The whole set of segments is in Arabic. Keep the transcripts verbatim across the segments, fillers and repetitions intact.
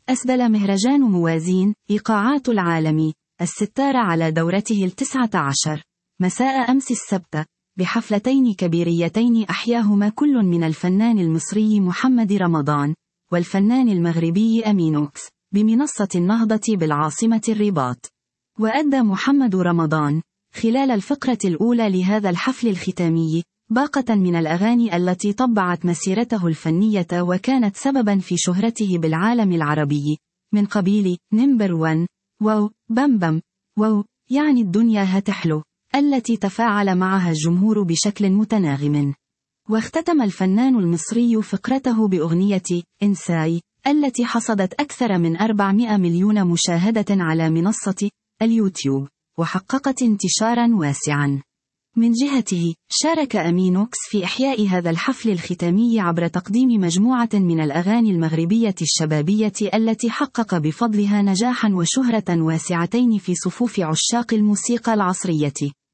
أسدل مهرجان موازين إيقاعات العالمي الستار على دورته التسعة عشر مساء أمس السبت بحفلتين كبيريتين أحياهما كل من الفنان المصري محمد رمضان والفنان المغربي أمينوكس بمنصة النهضة بالعاصمة الرباط. وأدى محمد رمضان خلال الفقرة الأولى لهذا الحفل الختامي باقة من الأغاني التي طبعت مسيرته الفنية وكانت سببا في شهرته بالعالم العربي، من قبيل نمبر وان، واو، بم بم، واو، يعني الدنيا هتحلو، التي تفاعل معها الجمهور بشكل متناغم. واختتم الفنان المصري فقرته بأغنية إنساي التي حصدت أكثر من أربعمائة مليون مشاهدة على منصة اليوتيوب وحققت انتشارا واسعا. من جهته شارك أمينوكس في إحياء هذا الحفل الختامي عبر تقديم مجموعة من الأغاني المغربية الشبابية التي حقق بفضلها نجاحا وشهرة واسعتين في صفوف عشاق الموسيقى العصرية.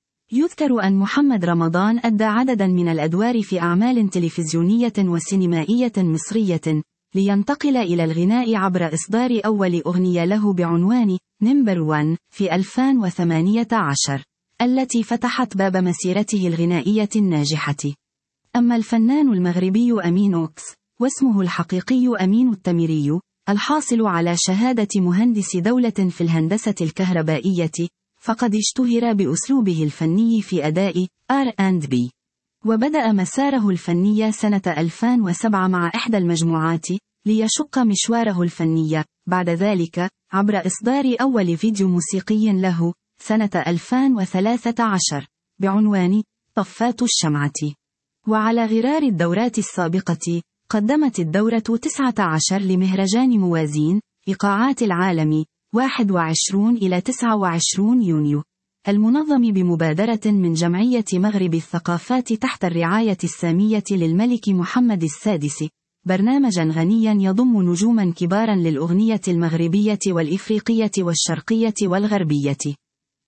يذكر أن محمد رمضان أدى عددا من الأدوار في أعمال تلفزيونية وسينمائية مصرية، لينتقل إلى الغناء عبر إصدار أول أغنية له بعنوان نمبر وان في ألفين وثمانية عشر، التي فتحت باب مسيرته الغنائية الناجحة. أما الفنان المغربي أمينوكس، واسمه الحقيقي أمين التميري، الحاصل على شهادة مهندس دولة في الهندسة الكهربائية، فقد اشتهر بأسلوبه الفني في أداء آر أند بي، وبدأ مساره الفني سنة ألفين وسبعة مع إحدى المجموعات ليشق مشواره الفني بعد ذلك عبر إصدار أول فيديو موسيقي له سنة ألفين وثلاثة عشر بعنوان طفات الشمعة. وعلى غرار الدورات السابقة، قدمت الدورة تسعة عشر لمهرجان موازين إيقاعات العالمي واحد وعشرين إلى تسعة وعشرين يونيو، المنظم بمبادرة من جمعية مغرب الثقافات تحت الرعاية السامية للملك محمد السادس، برنامجا غنيا يضم نجوما كبارا للأغنية المغربية والإفريقية والشرقية والغربية.